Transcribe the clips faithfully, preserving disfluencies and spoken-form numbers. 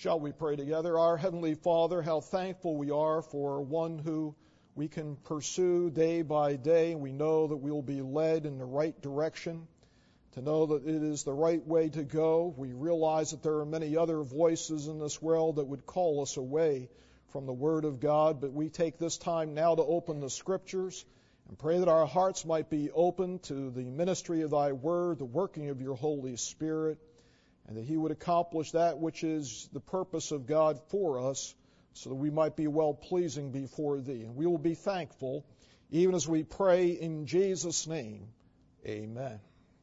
Shall we pray together? Our Heavenly Father, how thankful we are for one who we can pursue day by day. We know that we will be led in the right direction, to know that it is the right way to go. We realize that there are many other voices in this world that would call us away from the Word of God, but we take this time now to open the Scriptures and pray that our hearts might be open to the ministry of Thy Word, the working of Your Holy Spirit, and that He would accomplish that which is the purpose of God for us, so that we might be well-pleasing before Thee. And we will be thankful, even as we pray in Jesus' name. Amen.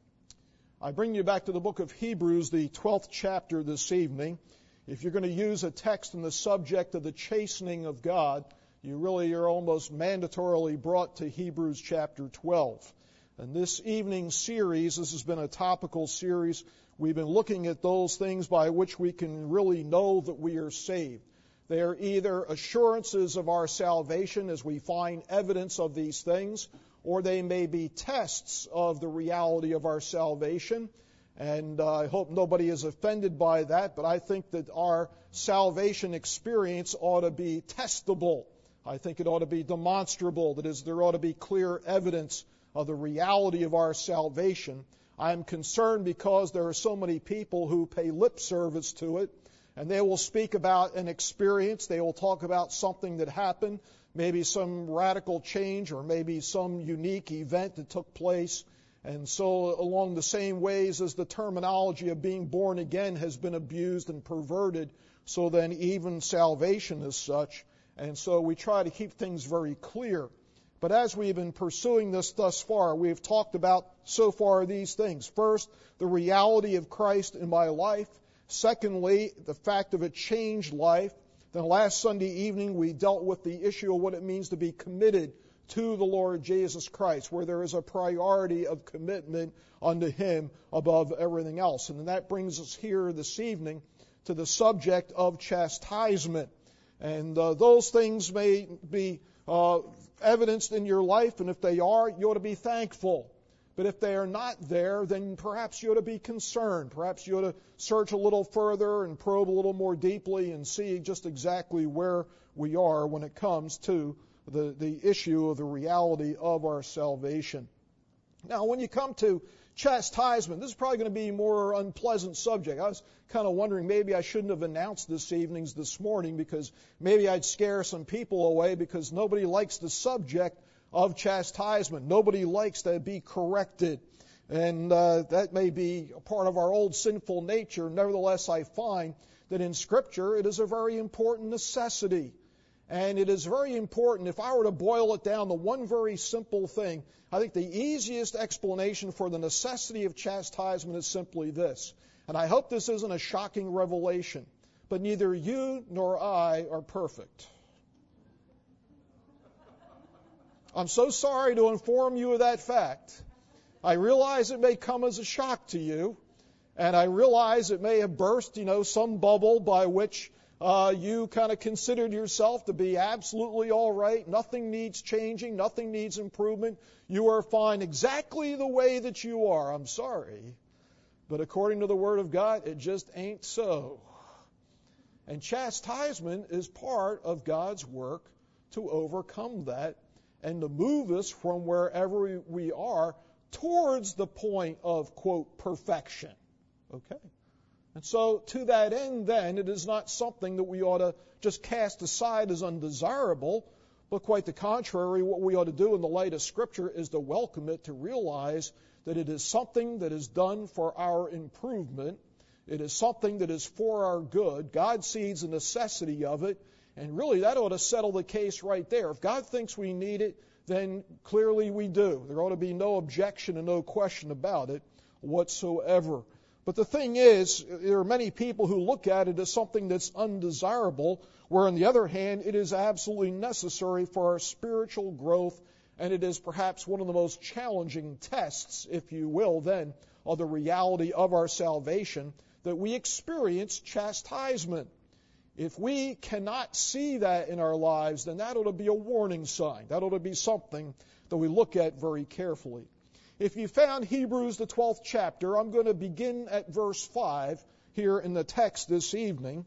I bring you back to the book of Hebrews, the twelfth chapter this evening. If you're going to use a text on the subject of the chastening of God, you really are almost mandatorily brought to Hebrews chapter twelve. And this evening's series, this has been a topical series. We've been looking at those things by which we can really know that we are saved. They are either assurances of our salvation as we find evidence of these things, or they may be tests of the reality of our salvation. And uh, I hope nobody is offended by that, but I think that our salvation experience ought to be testable. I think it ought to be demonstrable. That is, there ought to be clear evidence of the reality of our salvation. I am concerned because there are so many people who pay lip service to it, and they will speak about an experience. They will talk about something that happened, maybe some radical change or maybe some unique event that took place. And so along the same ways as the terminology of being born again has been abused and perverted, so then even salvation is such. And so we try to keep things very clear. But as we've been pursuing this thus far, we've talked about so far these things. First, the reality of Christ in my life. Secondly, the fact of a changed life. Then last Sunday evening, we dealt with the issue of what it means to be committed to the Lord Jesus Christ, where there is a priority of commitment unto Him above everything else. And that brings us here this evening to the subject of chastisement. And uh, those things may be uh, evidenced in your life, and if they are, you ought to be thankful. But if they are not there, then perhaps you ought to be concerned. Perhaps you ought to search a little further and probe a little more deeply and see just exactly where we are when it comes to the, the issue of the reality of our salvation. Now, when you come to chastisement, this is probably going to be a more unpleasant subject. I was kind of wondering maybe I shouldn't have announced this evening's this morning, because maybe I'd scare some people away, because nobody likes the subject of chastisement. Nobody likes to be corrected. And uh, that may be a part of our old sinful nature. Nevertheless, I find that in Scripture it is a very important necessity. And it is very important. If I were to boil it down to one very simple thing, I think the easiest explanation for the necessity of chastisement is simply this. And I hope this isn't a shocking revelation, but neither you nor I are perfect. I'm so sorry to inform you of that fact. I realize it may come as a shock to you, and I realize it may have burst, you know, some bubble by which uh, you kind of considered yourself to be absolutely all right. Nothing needs changing. Nothing needs improvement. You are fine exactly the way that you are. I'm sorry. But according to the Word of God, it just ain't so. And chastisement is part of God's work to overcome that and to move us from wherever we are towards the point of, quote, perfection. Okay? And so to that end, then, it is not something that we ought to just cast aside as undesirable, but quite the contrary. What we ought to do in the light of Scripture is to welcome it, to realize that it is something that is done for our improvement. It is something that is for our good. God sees the necessity of it, and really that ought to settle the case right there. If God thinks we need it, then clearly we do. There ought to be no objection and no question about it whatsoever. But the thing is, there are many people who look at it as something that's undesirable, where on the other hand, it is absolutely necessary for our spiritual growth, and it is perhaps one of the most challenging tests, if you will, then, of the reality of our salvation, that we experience chastisement. If we cannot see that in our lives, then that ought to be a warning sign. That ought to be something that we look at very carefully. If you found Hebrews, the twelfth chapter, I'm going to begin at verse five here in the text this evening.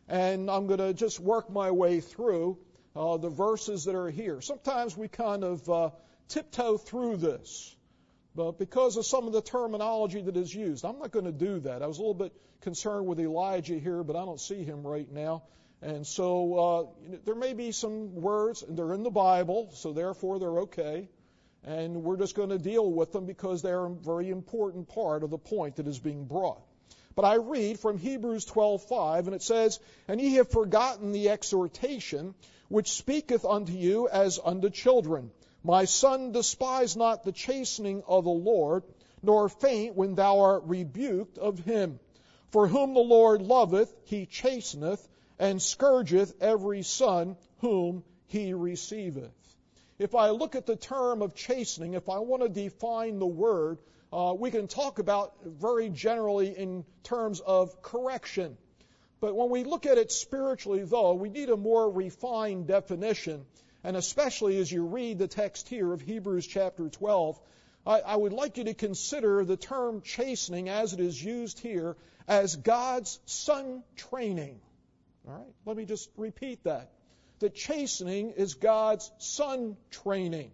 And I'm going to just work my way through uh, the verses that are here. Sometimes we kind of uh, tiptoe through this, but because of some of the terminology that is used, I'm not going to do that. I was a little bit concerned with Elijah here, but I don't see him right now. And so uh, there may be some words, and they're in the Bible, so therefore they're okay. And we're just going to deal with them because they're a very important part of the point that is being brought. But I read from Hebrews twelve five, and it says, "And ye have forgotten the exhortation which speaketh unto you as unto children. My son, despise not the chastening of the Lord, nor faint when thou art rebuked of him. For whom the Lord loveth, he chasteneth, and scourgeth every son whom he receiveth." If I look at the term of chastening, if I want to define the word, uh, we can talk about very generally in terms of correction. But when we look at it spiritually, though, we need a more refined definition. And especially as you read the text here of Hebrews chapter twelve, I, I would like you to consider the term chastening as it is used here as God's son training. All right, let me just repeat that. That chastening is God's son training.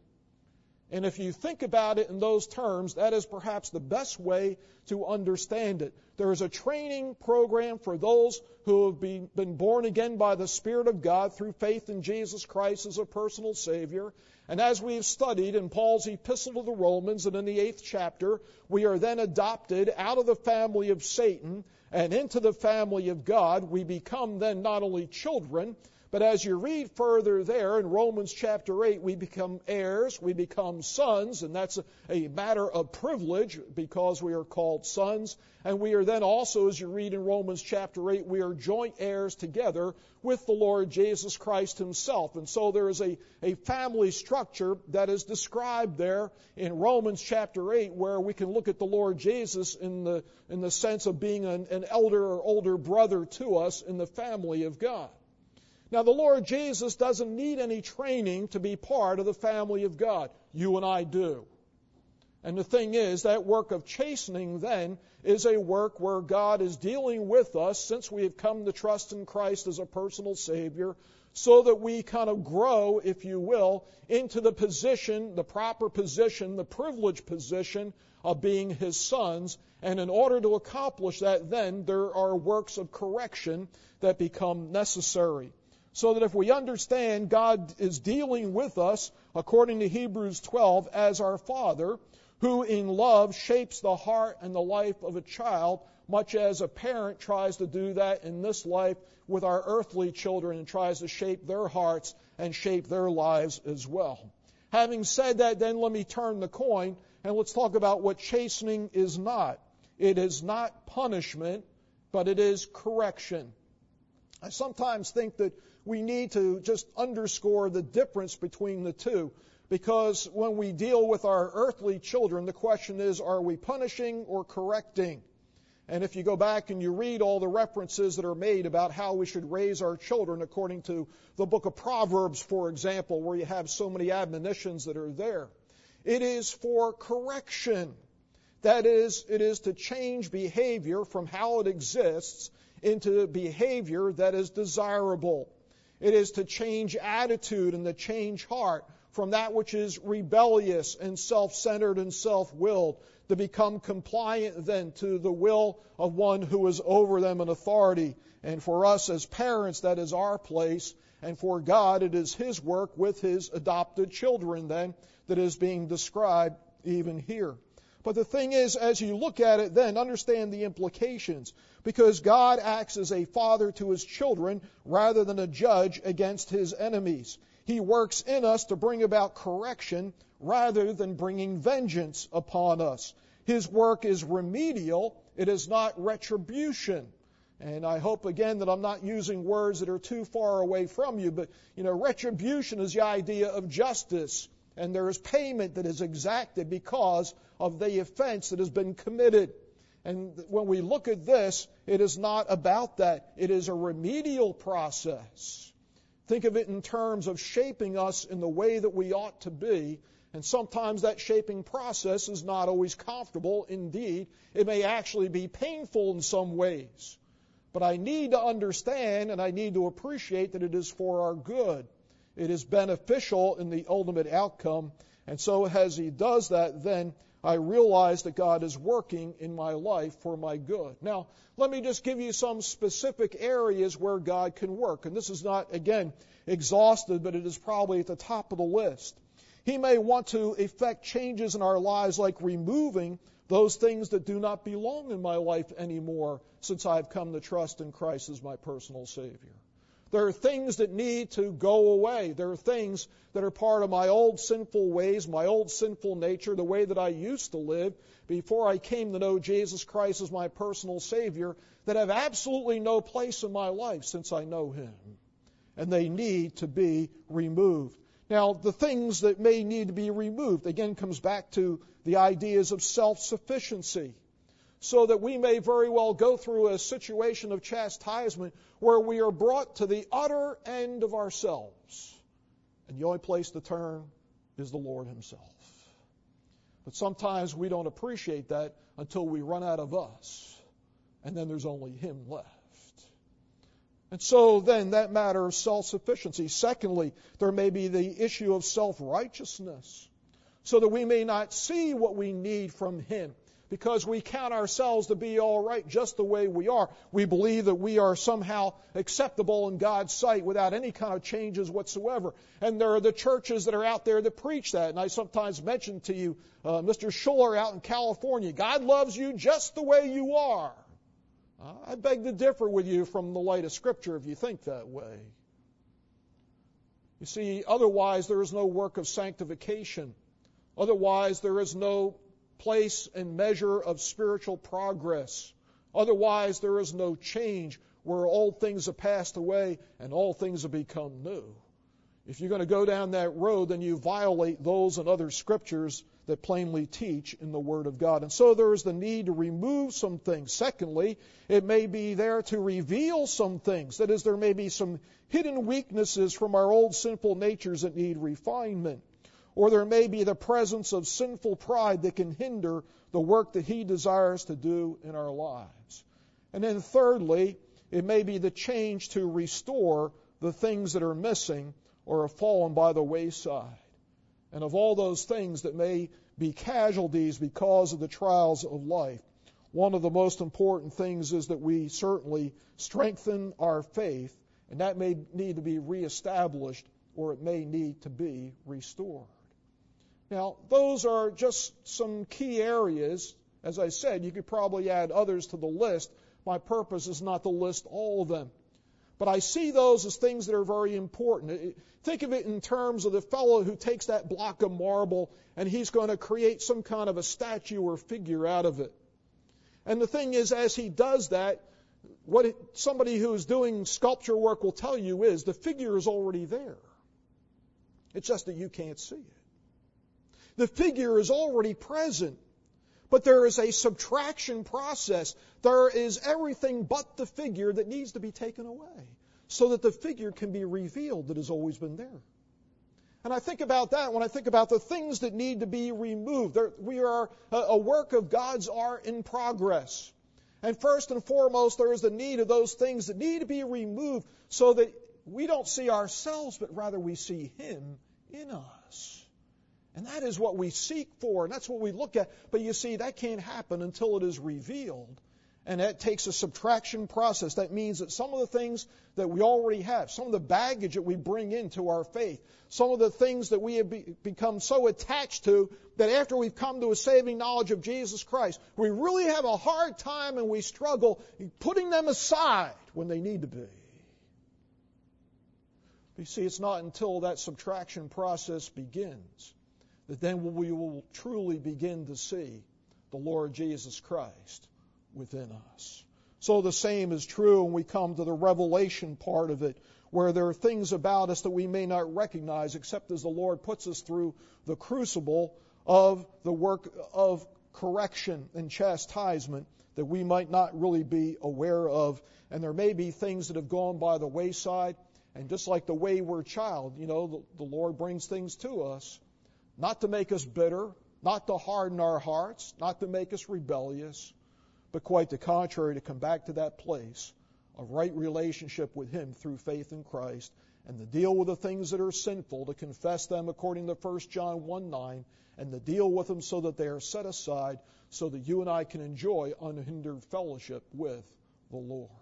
And if you think about it in those terms, that is perhaps the best way to understand it. There is a training program for those who have been, been born again by the Spirit of God through faith in Jesus Christ as a personal Savior. And as we have studied in Paul's epistle to the Romans and in the eighth chapter, we are then adopted out of the family of Satan and into the family of God. We become then not only children, but as you read further there in Romans chapter eight, we become heirs, we become sons, and that's a, a matter of privilege because we are called sons. And we are then also, as you read in Romans chapter eight, we are joint heirs together with the Lord Jesus Christ himself. And so there is a, a family structure that is described there in Romans chapter eight, where we can look at the Lord Jesus in the, in the sense of being an, an elder or older brother to us in the family of God. Now, the Lord Jesus doesn't need any training to be part of the family of God. You and I do. And the thing is, that work of chastening then is a work where God is dealing with us since we have come to trust in Christ as a personal Savior, so that we kind of grow, if you will, into the position, the proper position, the privileged position of being His sons. And in order to accomplish that, then there are works of correction that become necessary. So that if we understand God is dealing with us, according to Hebrews twelve, as our Father, who in love shapes the heart and the life of a child, much as a parent tries to do that in this life with our earthly children and tries to shape their hearts and shape their lives as well. Having said that, then let me turn the coin and let's talk about what chastening is not. It is not punishment, but it is correction. I sometimes think that we need to just underscore the difference between the two, because when we deal with our earthly children, the question is, are we punishing or correcting? And if you go back and you read all the references that are made about how we should raise our children according to the book of Proverbs, for example, where you have so many admonitions that are there, it is for correction. That is, it is to change behavior from how it exists into behavior that is desirable. It is to change attitude and to change heart from that which is rebellious and self-centered and self-willed to become compliant then to the will of one who is over them in authority. And for us as parents, that is our place. And for God, it is His work with His adopted children then that is being described even here. But the thing is, as you look at it then, understand the implications. Because God acts as a father to His children rather than a judge against His enemies. He works in us to bring about correction rather than bringing vengeance upon us. His work is remedial. It is not retribution. And I hope again that I'm not using words that are too far away from you. But, you know, retribution is the idea of justice. And there is payment that is exacted because of the offense that has been committed. And when we look at this, it is not about that. It is a remedial process. Think of it in terms of shaping us in the way that we ought to be. And sometimes that shaping process is not always comfortable. Indeed, it may actually be painful in some ways. But I need to understand and I need to appreciate that it is for our good. It is beneficial in the ultimate outcome. And so as He does that, then I realize that God is working in my life for my good. Now, let me just give you some specific areas where God can work. And this is not, again, exhaustive, but it is probably at the top of the list. He may want to effect changes in our lives, like removing those things that do not belong in my life anymore since I've come to trust in Christ as my personal Savior. There are things that need to go away. There are things that are part of my old sinful ways, my old sinful nature, the way that I used to live before I came to know Jesus Christ as my personal Savior, that have absolutely no place in my life since I know Him. And they need to be removed. Now, the things that may need to be removed, again, comes back to the ideas of self-sufficiency. So that we may very well go through a situation of chastisement where we are brought to the utter end of ourselves. And the only place to turn is the Lord Himself. But sometimes we don't appreciate that until we run out of us. And then there's only Him left. And so then that matter of self-sufficiency. Secondly, there may be the issue of self-righteousness. So that we may not see what we need from Him, because we count ourselves to be all right just the way we are. We believe that we are somehow acceptable in God's sight without any kind of changes whatsoever. And there are the churches that are out there that preach that. And I sometimes mention to you, uh, Mister Schuller out in California, God loves you just the way you are. Uh, I beg to differ with you from the light of Scripture if you think that way. You see, otherwise there is no work of sanctification. Otherwise there is no place and measure of spiritual progress. Otherwise, there is no change where old things have passed away and all things have become new. If you're going to go down that road, then you violate those and other scriptures that plainly teach in the Word of God. And so there is the need to remove some things. Secondly, it may be there to reveal some things. That is, there may be some hidden weaknesses from our old sinful natures that need refinement. Or there may be the presence of sinful pride that can hinder the work that He desires to do in our lives. And then thirdly, it may be the change to restore the things that are missing or have fallen by the wayside. And of all those things that may be casualties because of the trials of life, one of the most important things is that we certainly strengthen our faith, and that may need to be reestablished or it may need to be restored. Now, those are just some key areas. As I said, you could probably add others to the list. My purpose is not to list all of them. But I see those as things that are very important. Think of it in terms of the fellow who takes that block of marble and he's going to create some kind of a statue or figure out of it. And the thing is, as he does that, what it, somebody who is doing sculpture work will tell you is the figure is already there. It's just that you can't see it. The figure is already present, but there is a subtraction process. There is everything but the figure that needs to be taken away so that the figure can be revealed that has always been there. And I think about that when I think about the things that need to be removed. There, we are a, a work of God's art in progress. And first and foremost, there is the need of those things that need to be removed so that we don't see ourselves, but rather we see Him in us. And that is what we seek for, and that's what we look at. But you see, that can't happen until it is revealed. And that takes a subtraction process. That means that some of the things that we already have, some of the baggage that we bring into our faith, some of the things that we have be, become so attached to that after we've come to a saving knowledge of Jesus Christ, we really have a hard time and we struggle putting them aside when they need to be. You see, it's not until that subtraction process begins that then we will truly begin to see the Lord Jesus Christ within us. So the same is true when we come to the revelation part of it, where there are things about us that we may not recognize except as the Lord puts us through the crucible of the work of correction and chastisement that we might not really be aware of. And there may be things that have gone by the wayside, and just like the wayward child, you know, the, the Lord brings things to us not to make us bitter, not to harden our hearts, not to make us rebellious, but quite the contrary, to come back to that place a right relationship with Him through faith in Christ, and to deal with the things that are sinful, to confess them according to First John one nine, and to deal with them so that they are set aside, so that you and I can enjoy unhindered fellowship with the Lord.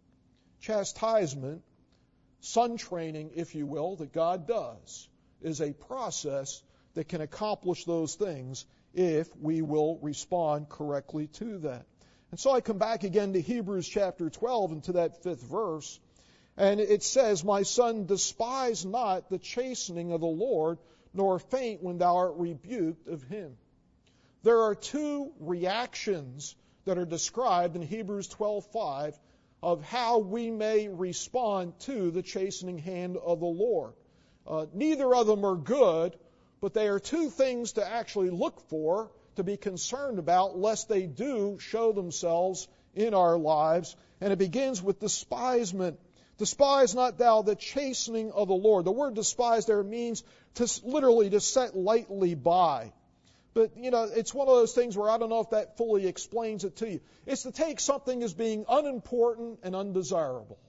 Chastisement, son training, if you will, that God does, is a process that can accomplish those things if we will respond correctly to that. And so I come back again to Hebrews chapter twelve and to that fifth verse. And it says, My son, despise not the chastening of the Lord, nor faint when thou art rebuked of Him. There are two reactions that are described in Hebrews twelve five of how we may respond to the chastening hand of the Lord. Uh, neither of them are good, but they are two things to actually look for, to be concerned about, lest they do show themselves in our lives. And it begins with despisement. Despise not thou the chastening of the Lord. The word despise there means to literally to set lightly by. But, you know, it's one of those things where I don't know if that fully explains it to you. It's to take something as being unimportant and undesirable.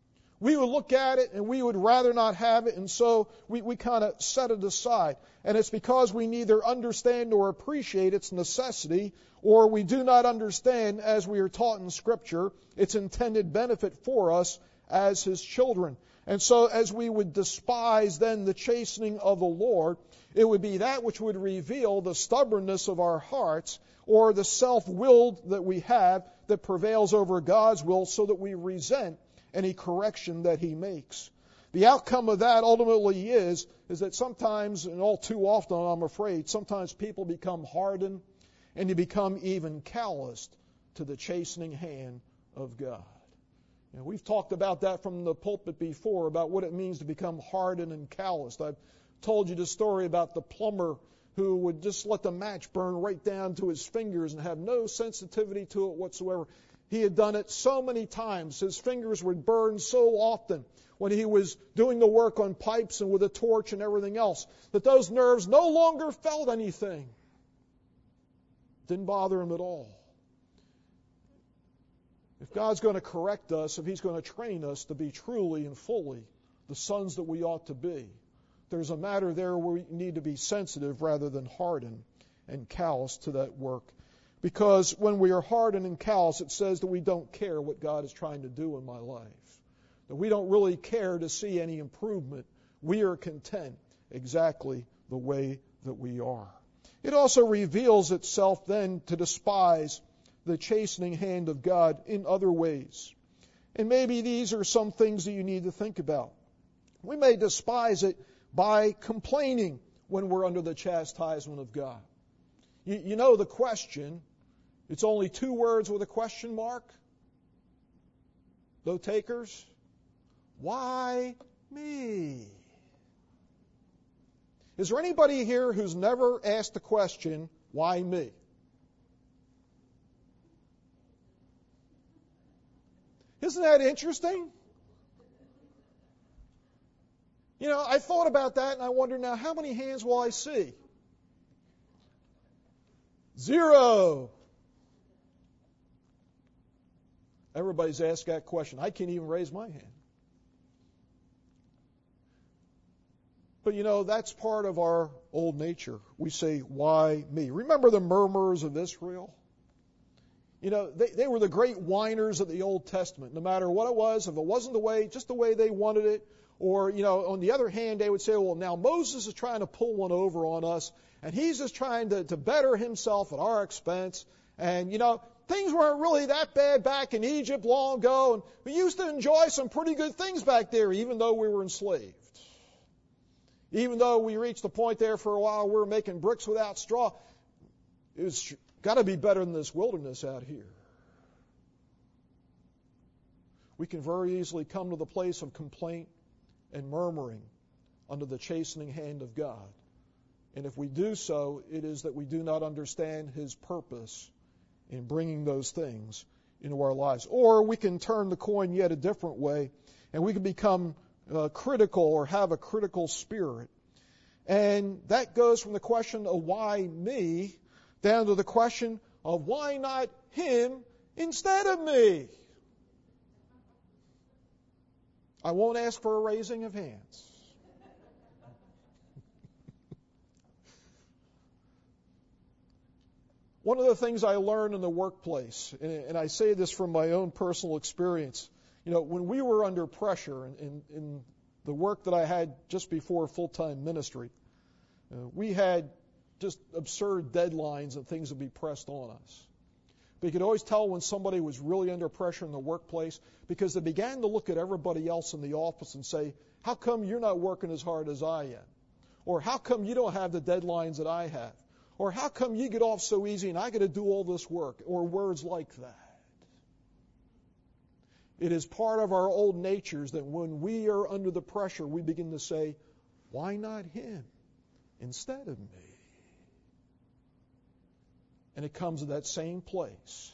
We would look at it and we would rather not have it, and so we, we kind of set it aside. And it's because we neither understand nor appreciate its necessity, or we do not understand, as we are taught in Scripture, its intended benefit for us as His children. And so as we would despise then the chastening of the Lord, it would be that which would reveal the stubbornness of our hearts, or the self-will that we have that prevails over God's will, so that we resent any correction that He makes. The outcome of that ultimately is, is that sometimes, and all too often I'm afraid, sometimes people become hardened and they become even calloused to the chastening hand of God. You know, we've talked about that from the pulpit before, about what it means to become hardened and calloused. I've told you the story about the plumber who would just let the match burn right down to his fingers and have no sensitivity to it whatsoever. He had done it so many times. His fingers would burn so often when he was doing the work on pipes and with a torch and everything else, that those nerves no longer felt anything. Didn't bother him at all. If God's going to correct us, if He's going to train us to be truly and fully the sons that we ought to be, there's a matter there where we need to be sensitive rather than hardened and callous to that work. Because when we are hardened and callous, it says that we don't care what God is trying to do in my life. That we don't really care to see any improvement. We are content exactly the way that we are. It also reveals itself then to despise the chastening hand of God in other ways. And maybe these are some things that you need to think about. We may despise it by complaining when we're under the chastisement of God. You, you know the question. It's only two words with a question mark. Note takers. Why me? Is there anybody here who's never asked the question, why me? Isn't that interesting? You know, I thought about that and I wonder now, how many hands will I see? Zero. Everybody's asked that question. I can't even raise my hand. But you know, that's part of our old nature. We say, why me? Remember the murmurers of Israel? You know, they, they were the great whiners of the Old Testament. No matter what it was, if it wasn't the way, just the way they wanted it, or, you know, on the other hand, they would say, well, now Moses is trying to pull one over on us, and he's just trying to, to better himself at our expense. And, you know, things weren't really that bad back in Egypt long ago, and we used to enjoy some pretty good things back there, even though we were enslaved. Even though we reached the point there for a while we were making bricks without straw, it's got to be better than this wilderness out here. We can very easily come to the place of complaint and murmuring under the chastening hand of God. And if we do so, it is that we do not understand His purpose in bringing those things into our lives. Or we can turn the coin yet a different way, and we can become uh, critical or have a critical spirit. And that goes from the question of why me down to the question of why not him instead of me. I won't ask for a raising of hands. One of the things I learned in the workplace, and I say this from my own personal experience, you know, when we were under pressure in, in, in the work that I had just before full-time ministry, uh, we had just absurd deadlines and things would be pressed on us. But you could always tell when somebody was really under pressure in the workplace because they began to look at everybody else in the office and say, how come you're not working as hard as I am? Or how come you don't have the deadlines that I have? Or how come you get off so easy and I got to do all this work? Or words like that. It is part of our old natures that when we are under the pressure, we begin to say, why not him instead of me? And it comes to that same place.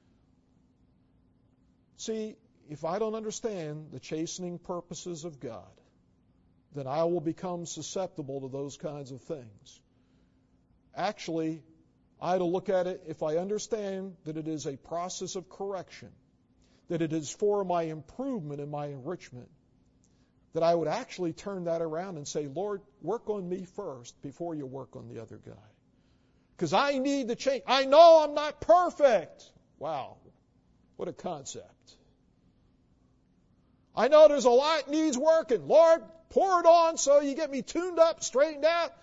See, if I don't understand the chastening purposes of God, then I will become susceptible to those kinds of things. Actually, I had to look at it, if I understand that it is a process of correction, that it is for my improvement and my enrichment, that I would actually turn that around and say, Lord, work on me first before you work on the other guy. Because I need to change. I know I'm not perfect. Wow, what a concept. I know there's a lot needs working. Lord, pour it on so you get me tuned up, straightened out.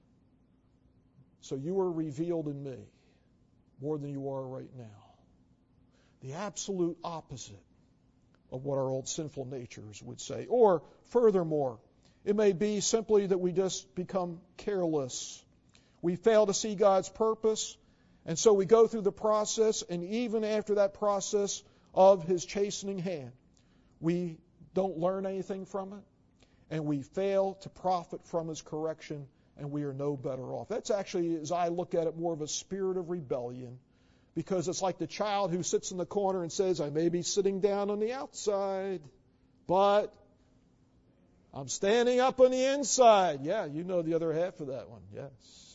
So you are revealed in me more than you are right now. The absolute opposite of what our old sinful natures would say. Or, furthermore, it may be simply that we just become careless. We fail to see God's purpose, and so we go through the process, and even after that process of His chastening hand, we don't learn anything from it, and we fail to profit from His correction, and we are no better off. That's actually, as I look at it, more of a spirit of rebellion, because it's like the child who sits in the corner and says, I may be sitting down on the outside, but I'm standing up on the inside. Yeah, you know the other half of that one, yes.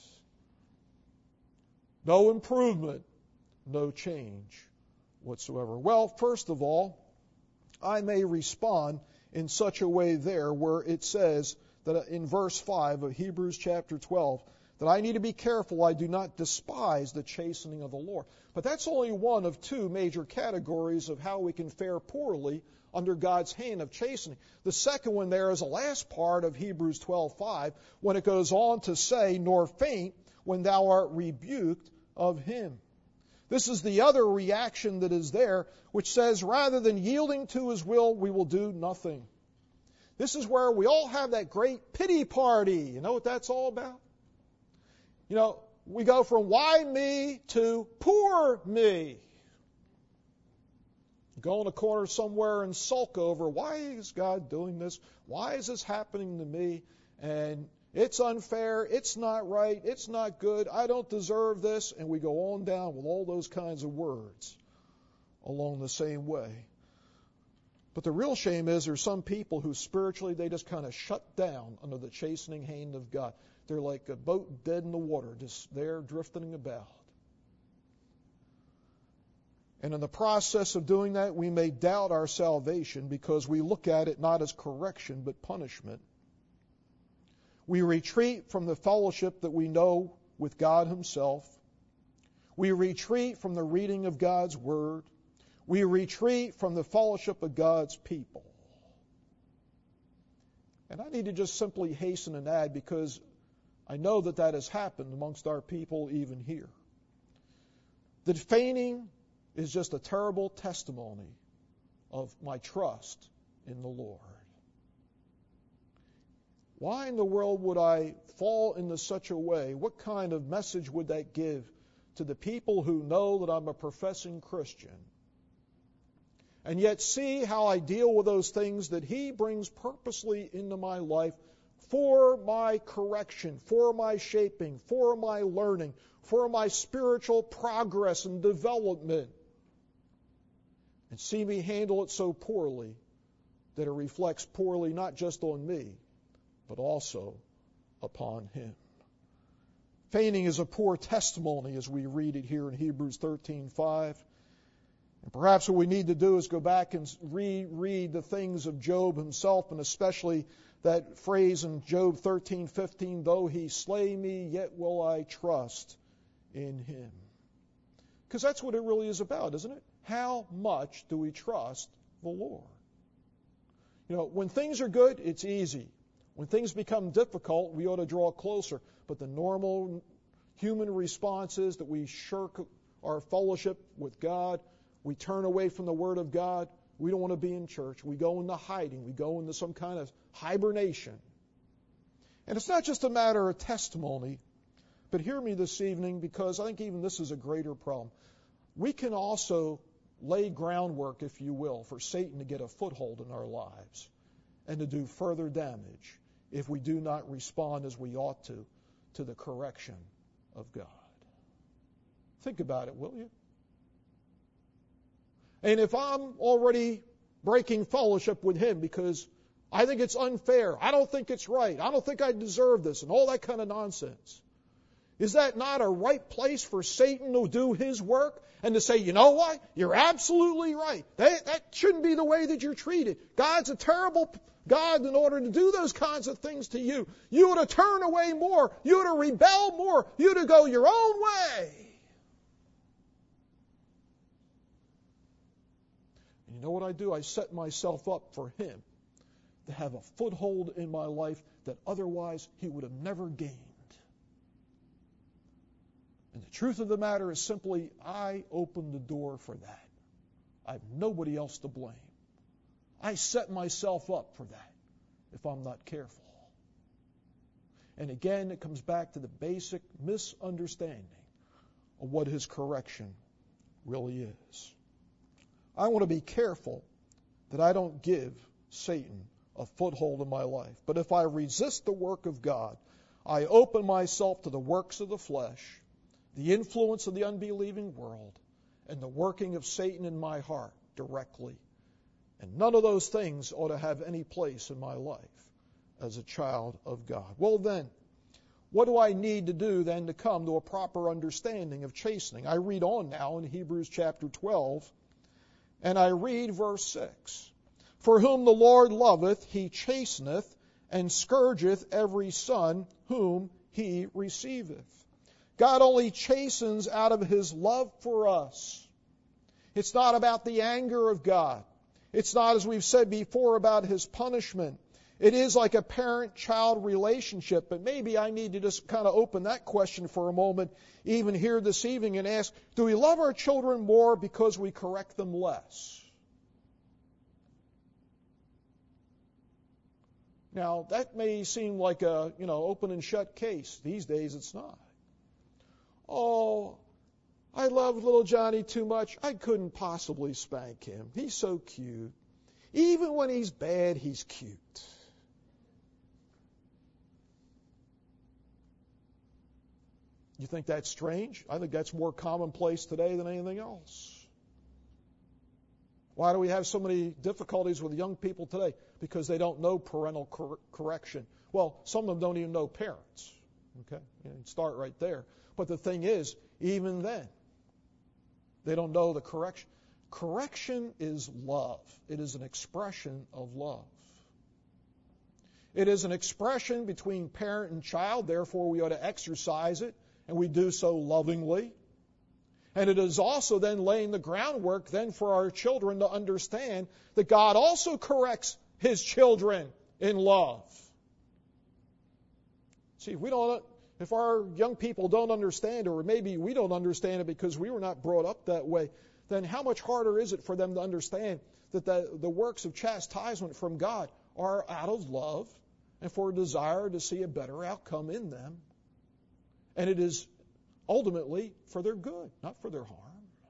No improvement, no change whatsoever. Well, first of all, I may respond in such a way there where it says that in verse five of Hebrews chapter twelve, that I need to be careful I do not despise the chastening of the Lord. But that's only one of two major categories of how we can fare poorly under God's hand of chastening. The second one there is the last part of Hebrews twelve five, when it goes on to say, nor faint when thou art rebuked of him. This is the other reaction that is there, which says, rather than yielding to his will, we will do nothing. This is where we all have that great pity party. You know what that's all about? You know, we go from why me to poor me. Go in a corner somewhere and sulk over, why is God doing this? Why is this happening to me? And it's unfair, it's not right, it's not good, I don't deserve this. And we go on down with all those kinds of words along the same way. But the real shame is there's some people who spiritually they just kind of shut down under the chastening hand of God. They're like a boat dead in the water, just there drifting about. And in the process of doing that, we may doubt our salvation because we look at it not as correction but punishment. We retreat from the fellowship that we know with God Himself. We retreat from the reading of God's Word. We retreat from the fellowship of God's people. And I need to just simply hasten and add, because I know that that has happened amongst our people even here, that feigning is just a terrible testimony of my trust in the Lord. Why in the world would I fall into such a way? What kind of message would that give to the people who know that I'm a professing Christian? And yet see how I deal with those things that He brings purposely into my life for my correction, for my shaping, for my learning, for my spiritual progress and development. And see me handle it so poorly that it reflects poorly not just on me, but also upon Him. Feigning is a poor testimony as we read it here in Hebrews thirteen five. And perhaps what we need to do is go back and reread the things of Job himself, and especially that phrase in Job thirteen fifteen, though he slay me, yet will I trust in him. Because that's what it really is about, isn't it? How much do we trust the Lord? You know, when things are good, it's easy. When things become difficult, we ought to draw closer. But the normal human response is that we shirk our fellowship with God. We turn away from the Word of God. We don't want to be in church. We go into hiding. We go into some kind of hibernation. And it's not just a matter of testimony, but hear me this evening, because I think even this is a greater problem. We can also lay groundwork, if you will, for Satan to get a foothold in our lives and to do further damage if we do not respond as we ought to to the correction of God. Think about it, will you? And if I'm already breaking fellowship with him because I think it's unfair, I don't think it's right, I don't think I deserve this, and all that kind of nonsense, is that not a right place for Satan to do his work and to say, you know what, you're absolutely right. That, that shouldn't be the way that you're treated. God's a terrible God in order to do those kinds of things to you. You ought to turn away more. You ought to rebel more. You ought to go your own way. And you know what I do? I set myself up for him to have a foothold in my life that otherwise he would have never gained. And the truth of the matter is simply, I opened the door for that. I have nobody else to blame. I set myself up for that if I'm not careful. And again, it comes back to the basic misunderstanding of what his correction really is. I want to be careful that I don't give Satan a foothold in my life. But if I resist the work of God, I open myself to the works of the flesh, the influence of the unbelieving world, and the working of Satan in my heart directly. And none of those things ought to have any place in my life as a child of God. Well then, what do I need to do then to come to a proper understanding of chastening? I read on now in Hebrews chapter twelve, and I read verse six. For whom the Lord loveth, he chasteneth, and scourgeth every son whom he receiveth. God only chastens out of his love for us. It's not about the anger of God. It's not, as we've said before, about his punishment. It is like a parent-child relationship, but maybe I need to just kind of open that question for a moment, even here this evening, and ask, do we love our children more because we correct them less? Now, that may seem like a, you know, open and shut case. These days it's not. Oh, I love little Johnny too much. I couldn't possibly spank him. He's so cute. Even when he's bad, he's cute. You think that's strange? I think that's more commonplace today than anything else. Why do we have so many difficulties with young people today? Because they don't know parental cor- correction. Well, some of them don't even know parents. Okay, you know, start right there. But the thing is, even then, they don't know the correction. Correction is love. It is an expression of love. It is an expression between parent and child. Therefore, we ought to exercise it, and we do so lovingly. And it is also then laying the groundwork then for our children to understand that God also corrects his children in love. See, if we don't, if our young people don't understand, or maybe we don't understand it because we were not brought up that way, then how much harder is it for them to understand that the, the works of chastisement from God are out of love and for a desire to see a better outcome in them. And it is ultimately for their good, not for their harm.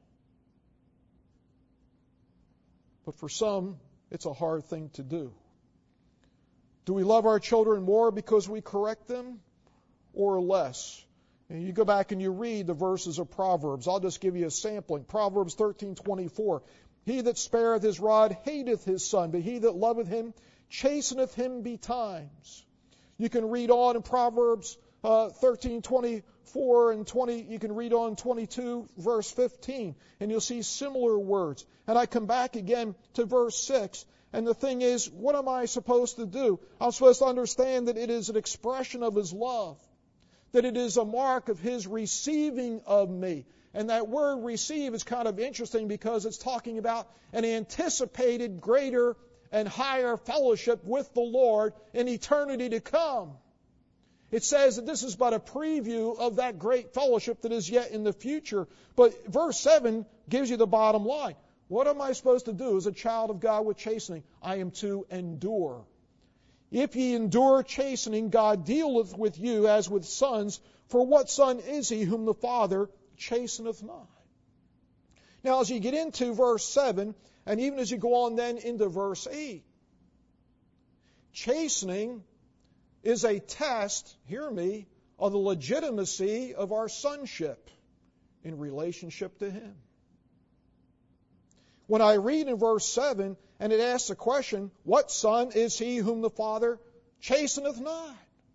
But for some, it's a hard thing to do. Do we love our children more because we correct them, or less? And you go back and you read the verses of Proverbs. I'll just give you a sampling. Proverbs thirteen twenty-four. He that spareth his rod hateth his son, but he that loveth him chasteneth him betimes. You can read on in Proverbs uh, thirteen, twenty-four, and twenty. You can read on twenty-two, verse fifteen, and you'll see similar words. And I come back again to verse six. And the thing is, what am I supposed to do? I'm supposed to understand that it is an expression of His love, that it is a mark of His receiving of me. And that word receive is kind of interesting because it's talking about an anticipated greater and higher fellowship with the Lord in eternity to come. It says that this is but a preview of that great fellowship that is yet in the future. But verse seven gives you the bottom line. What am I supposed to do as a child of God with chastening? I am to endure. If ye endure chastening, God dealeth with you as with sons. For what son is he whom the Father chasteneth not? Now, as you get into verse seven, and even as you go on then into verse eight, chastening is a test, hear me, of the legitimacy of our sonship in relationship to Him. When I read in verse seven, and it asks the question, what son is he whom the Father chasteneth not?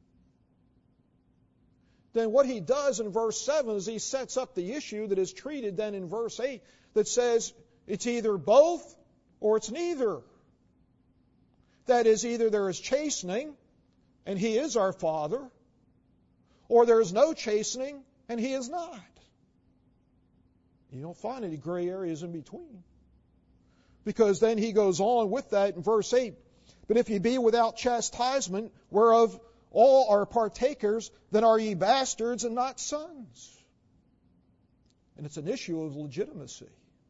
Then what he does in verse seven is he sets up the issue that is treated then in verse eight that says it's either both or it's neither. That is, either there is chastening and He is our Father, or there is no chastening and He is not. You don't find any gray areas in between. Because then he goes on with that in verse eight. But if ye be without chastisement, whereof all are partakers, then are ye bastards and not sons. And it's an issue of legitimacy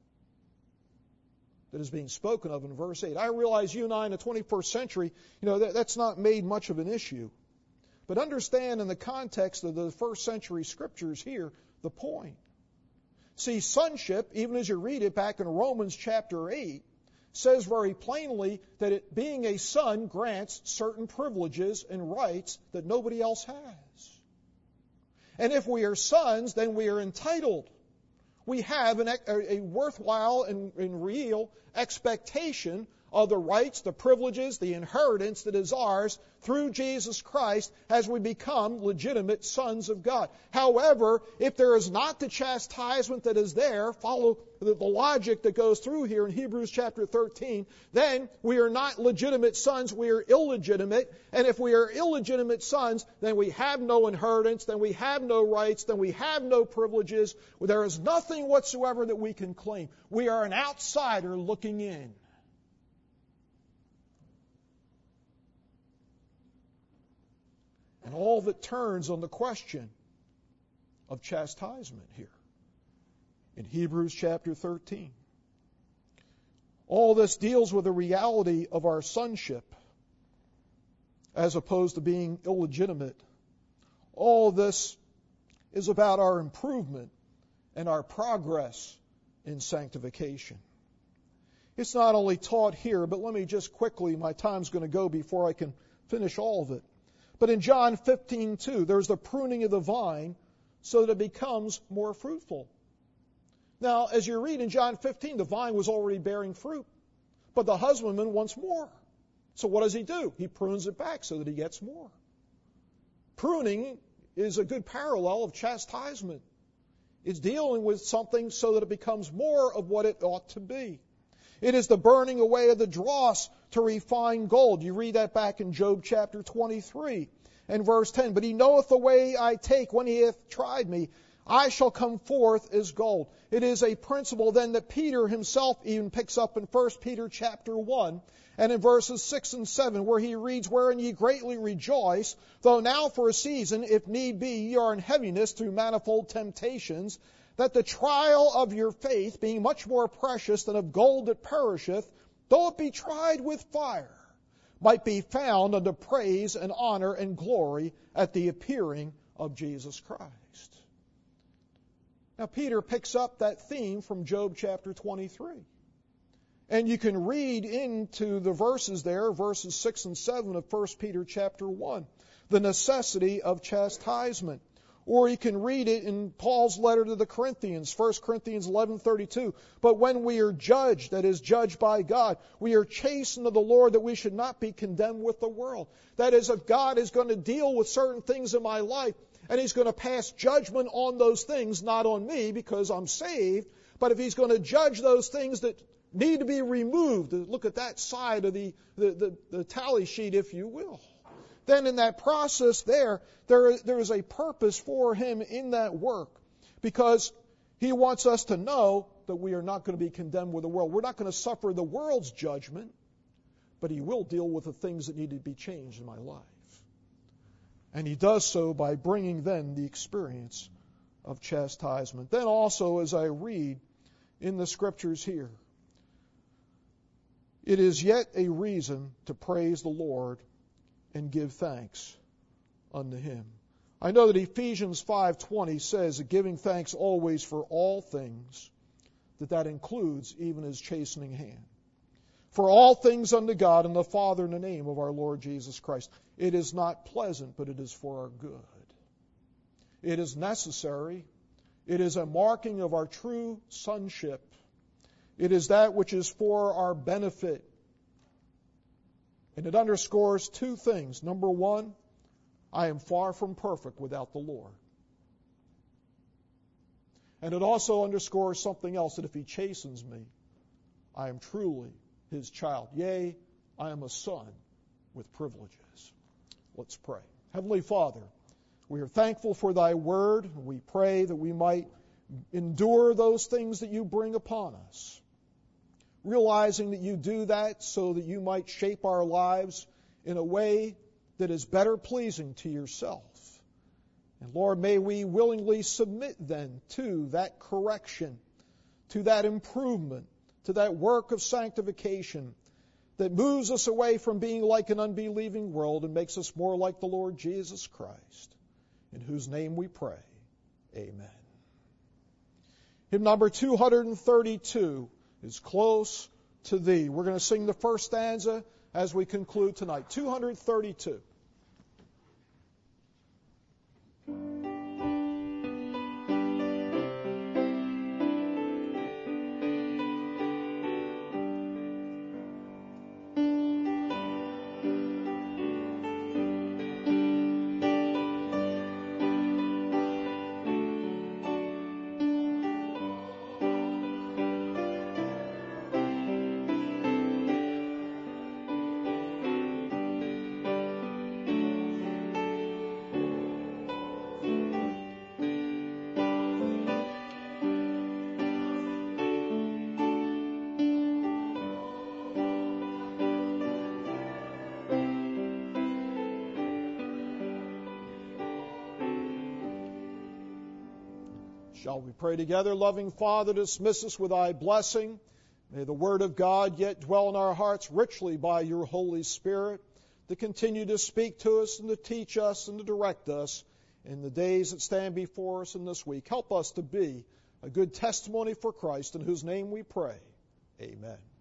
that is being spoken of in verse eight. I realize you and I in the twenty-first century, you know, that, that's not made much of an issue. But understand in the context of the first century scriptures here, the point. See, sonship, even as you read it back in Romans chapter eight, says very plainly that it, being a son grants certain privileges and rights that nobody else has. And if we are sons, then we are entitled. We have an, a, a worthwhile and, and real expectation of the rights, the privileges, the inheritance that is ours through Jesus Christ as we become legitimate sons of God. However, if there is not the chastisement that is there, follow the, the logic that goes through here in Hebrews chapter thirteen, then we are not legitimate sons, we are illegitimate. And if we are illegitimate sons, then we have no inheritance, then we have no rights, then we have no privileges. There is nothing whatsoever that we can claim. We are an outsider looking in. And all that turns on the question of chastisement here in Hebrews chapter thirteen. All this deals with the reality of our sonship as opposed to being illegitimate. All this is about our improvement and our progress in sanctification. It's not only taught here, but let me just quickly, my time's going to go before I can finish all of it. But in John fifteen two, there's the pruning of the vine so that it becomes more fruitful. Now, as you read in John fifteen, the vine was already bearing fruit, but the husbandman wants more. So what does he do? He prunes it back so that he gets more. Pruning is a good parallel of chastisement. It's dealing with something so that it becomes more of what it ought to be. It is the burning away of the dross to refine gold. You read that back in Job chapter twenty-three and verse ten. But he knoweth the way I take when he hath tried me. I shall come forth as gold. It is a principle then that Peter himself even picks up in First Peter chapter one and in verses six and seven, where he reads, wherein ye greatly rejoice, though now for a season, if need be, ye are in heaviness through manifold temptations, that the trial of your faith, being much more precious than of gold that perisheth, though it be tried with fire, might be found unto praise and honor and glory at the appearing of Jesus Christ. Now, Peter picks up that theme from Job chapter twenty-three. And you can read into the verses there, verses six and seven of First Peter chapter one, the necessity of chastisement. Or you can read it in Paul's letter to the Corinthians, First Corinthians eleven thirty-two. But when we are judged, that is, judged by God, we are chastened of the Lord that we should not be condemned with the world. That is, if God is going to deal with certain things in my life, and He's going to pass judgment on those things, not on me because I'm saved, but if He's going to judge those things that need to be removed, look at that side of the, the, the, the tally sheet, if you will, then in that process there, there, there is a purpose for Him in that work, because He wants us to know that we are not going to be condemned with the world. We're not going to suffer the world's judgment, but He will deal with the things that need to be changed in my life. And He does so by bringing then the experience of chastisement. Then also, as I read in the Scriptures here, it is yet a reason to praise the Lord and give thanks unto Him. I know that Ephesians five twenty says that giving thanks always for all things, that that includes even His chastening hand. For all things unto God and the Father in the name of our Lord Jesus Christ. It is not pleasant, but it is for our good. It is necessary. It is a marking of our true sonship. It is that which is for our benefit. And it underscores two things. Number one, I am far from perfect without the Lord. And it also underscores something else, that if He chastens me, I am truly His child. Yea, I am a son with privileges. Let's pray. Heavenly Father, we are thankful for Thy word. We pray that we might endure those things that You bring upon us, realizing that You do that so that You might shape our lives in a way that is better pleasing to Yourself. And Lord, may we willingly submit then to that correction, to that improvement, to that work of sanctification that moves us away from being like an unbelieving world and makes us more like the Lord Jesus Christ, in whose name we pray. Amen. Hymn number two thirty-two is Close to Thee. We're going to sing the first stanza as we conclude tonight. two thirty-two. Shall we pray together? Loving Father, dismiss us with Thy blessing. May the Word of God yet dwell in our hearts richly by Your Holy Spirit, to continue to speak to us and to teach us and to direct us in the days that stand before us in this week. Help us to be a good testimony for Christ, in whose name we pray. Amen.